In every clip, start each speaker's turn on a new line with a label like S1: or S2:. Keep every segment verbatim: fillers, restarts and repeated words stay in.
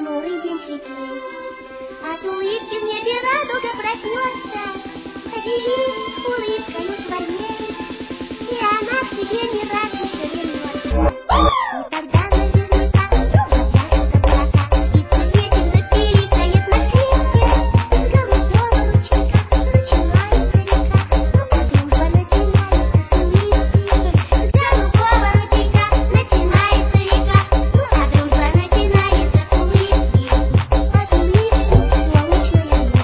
S1: хмурый день светлей. От улыбки в небе радуга проснется, поделись улыбкою своей, и она к тебе не раз еще вернется. И тогда наверняка запляшут облака, и пусть ветер запиликает на крепке, с голубого ручейка начинается река, ну а дружба начинается с улыбки. С голубого ручейка начинается река, ну а дружба начинается с улыбки. От улыбки солнечная ночь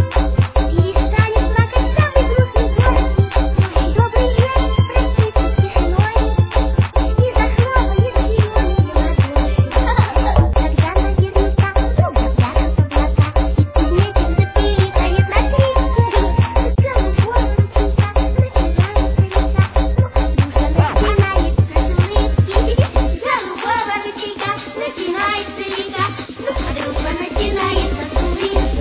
S1: перестанет плакать самый грустный город, добрый ветер просится тишиной и захлопает зеленые ладоши. Тогда наверняка вдруг запляшут облака, и кузнечик запиликает на скрипке. С голубого ручейка начинается река, ну а дружба начинается с улыбки. С голубого ручейка начинается река, ну а дружба начинается с улыбки.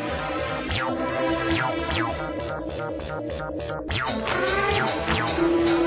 S1: Thank you.